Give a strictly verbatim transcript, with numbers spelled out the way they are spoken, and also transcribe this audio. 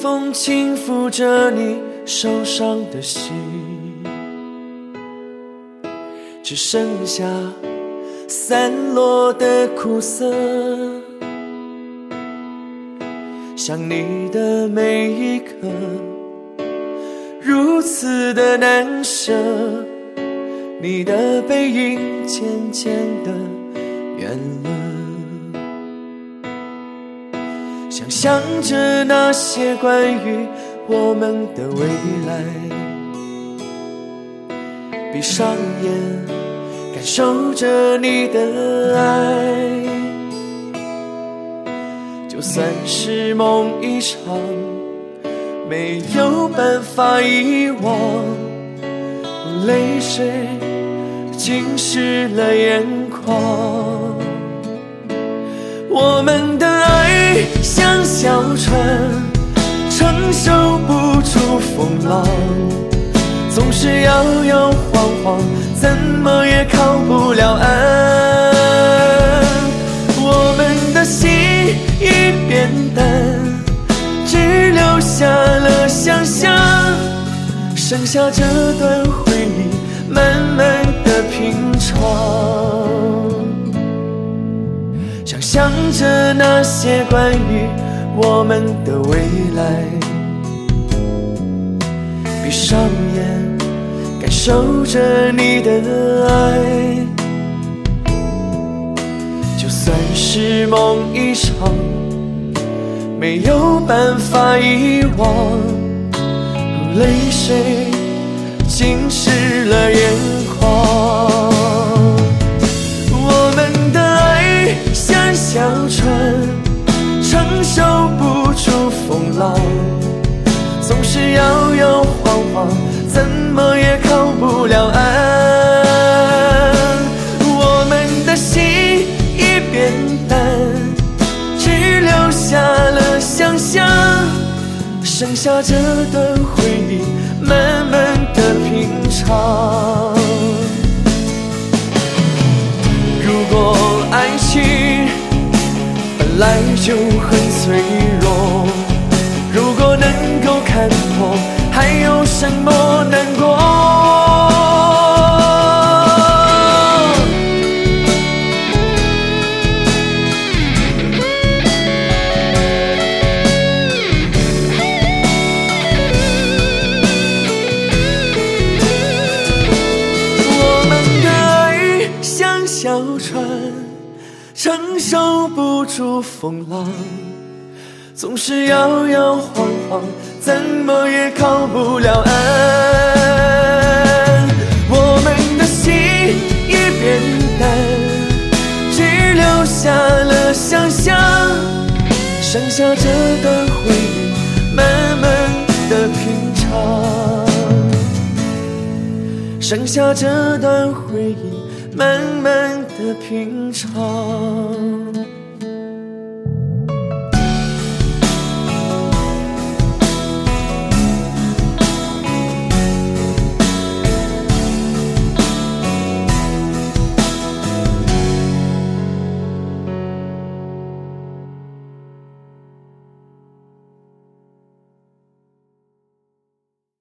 风轻抚着你受伤的心，只剩下散落的苦涩。想你的每一刻如此的难舍，你的背影渐渐的远了。想象着那些关于我们的未来，闭上眼感受着你的爱，就算是梦一场，没有办法遗忘，泪水浸湿了眼眶。我们的爱像小船，承受不住风浪，总是摇摇晃晃，怎么也靠不了岸。我们的心已变淡，只留下了想象，剩下这段回忆慢慢的品尝。想象着那些关于我们的未来，闭上眼感受着你的爱，就算是梦一场，没有办法遗忘，泪水浸湿了眼眶。我们的爱像小船，承受不住风浪，总是摇摇晃晃，怎么也靠不了岸。我们的心已变淡，只留下了想象，剩下这段回忆慢慢的品尝。如果爱情本来就很脆弱，如果能够看破，还有什么难过？我们的爱像小船，承受不住风浪，总是摇摇晃晃，怎么也靠不了岸。我们的心已变淡，只留下了想象，剩下这段回忆慢慢的品尝，剩下这段回忆慢慢的品尝。